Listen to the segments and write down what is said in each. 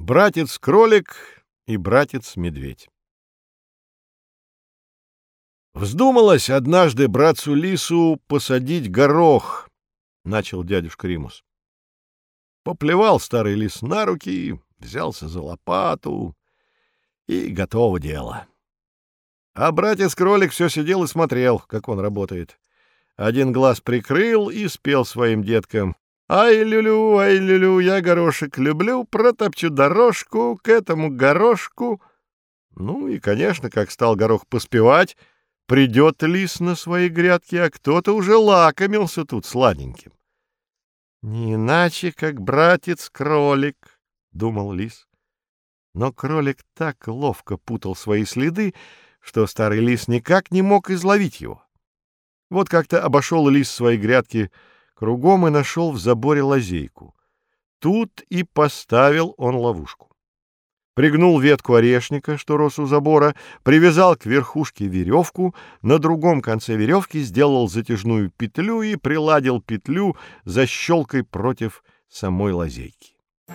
Братец-кролик и братец-медведь. Вздумалось однажды братцу-лису посадить горох, — начал дядюшка Римус. Поплевал старый лис на руки, взялся за лопату, и готово дело. А братец-кролик все сидел и смотрел, как он работает. Один глаз прикрыл и спел своим деткам: ай, люлю, я горошек люблю, протопчу дорожку к этому горошку. Ну и, конечно, как стал горох поспевать, придет лис на свои грядки, а кто-то уже лакомился тут сладеньким. «Не иначе, как братец-кролик», — думал лис. Но кролик так ловко путал свои следы, что старый лис никак не мог изловить его. Вот как-то обошел лис свои грядки кругом и нашел в заборе лазейку. Тут и поставил он ловушку. Пригнул ветку орешника, что рос у забора, привязал к верхушке веревку, на другом конце веревки сделал затяжную петлю и приладил петлю защелкой против самой лазейки.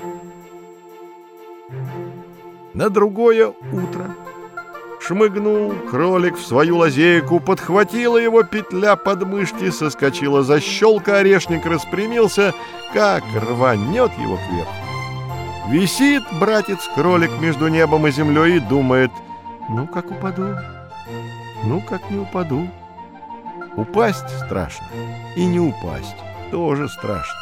На другое утро шмыгнул кролик в свою лазейку, подхватила его петля под мышки, соскочила защелка, орешник распрямился, как рванет его кверху. Висит братец-кролик между небом и землей и думает: ну как упаду, ну как не упаду. Упасть страшно, и не упасть тоже страшно.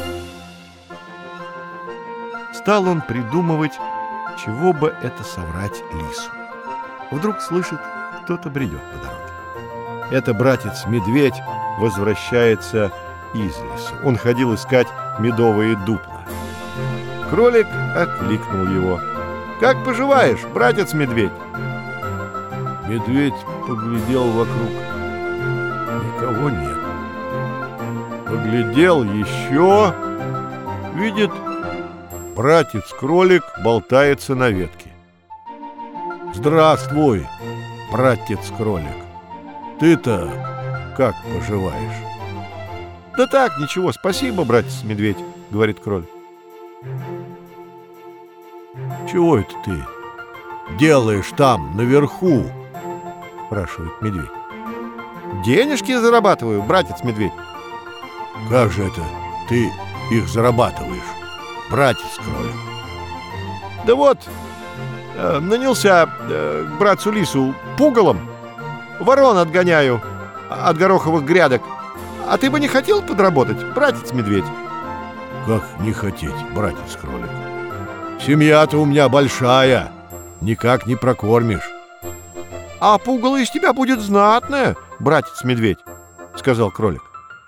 Стал он придумывать, чего бы это соврать лису. Вдруг слышит, кто-то бредет по дороге. Это братец-медведь возвращается из лесу. Он ходил искать медовые дупла. Кролик окликнул его: «Как поживаешь, братец-медведь?» Медведь поглядел вокруг. Никого нет. Поглядел еще. Видит, братец-кролик болтается на ветке. «Здравствуй, братец-кролик. Ты-то как поживаешь?» «Да так, ничего, спасибо, братец-медведь», — говорит кролик. «Чего это ты делаешь там, наверху?» — спрашивает медведь. «Денежки зарабатываю, братец-медведь». «Как же это ты их зарабатываешь, братец-кролик?» «Да вот, нанялся к братцу-лису пугалом, ворон отгоняю от гороховых грядок. А ты бы не хотел подработать, братец-медведь?» «Как не хотеть, братец-кролик? Семья-то у меня большая, никак не прокормишь». «А пугало из тебя будет знатное, братец-медведь», — сказал кролик.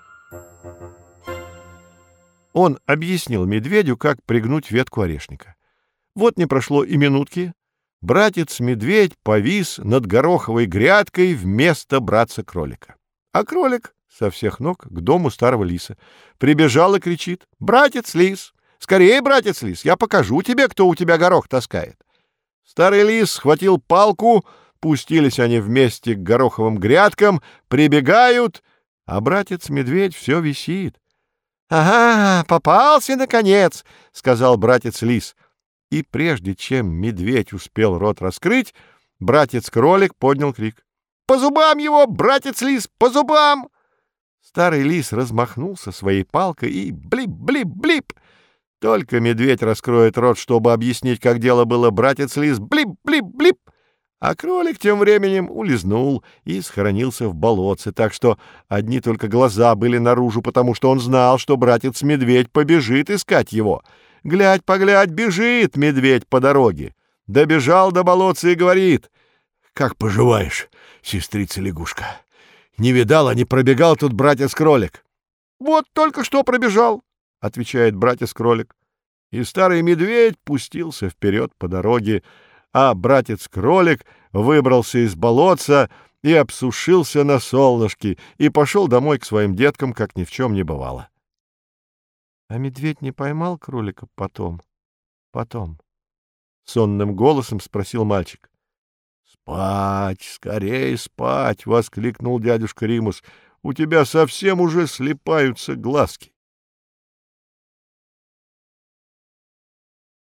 Он объяснил медведю, как пригнуть ветку орешника. Вот не прошло и минутки, братец-медведь повис над гороховой грядкой вместо братца-кролика. А кролик со всех ног к дому старого лиса прибежал и кричит: «Братец-лис! Скорее, братец-лис, я покажу тебе, кто у тебя горох таскает!» Старый лис схватил палку, пустились они вместе к гороховым грядкам, прибегают, а братец-медведь все висит. «Ага, попался, наконец!» — сказал братец-лис. И прежде чем медведь успел рот раскрыть, братец-кролик поднял крик: «По зубам его, братец-лис, по зубам!» Старый лис размахнулся своей палкой и блип-блип-блип. Только медведь раскроет рот, чтобы объяснить, как дело было, братец-лис блип-блип-блип. А кролик тем временем улизнул и схоронился в болотце, так что одни только глаза были наружу, потому что он знал, что братец-медведь побежит искать его. Глядь-поглядь, бежит медведь по дороге. Добежал до болотца и говорит: «Как поживаешь, сестрица-лягушка? Не видал, а не пробегал тут братец-кролик?» «Вот только что пробежал», — отвечает братец-кролик. И старый медведь пустился вперед по дороге, а братец-кролик выбрался из болотца и обсушился на солнышке и пошел домой к своим деткам, как ни в чем не бывало. — А медведь не поймал кролика потом? — сонным голосом спросил мальчик. — Спать, скорее спать! — воскликнул дядюшка Римус. — У тебя совсем уже слипаются глазки.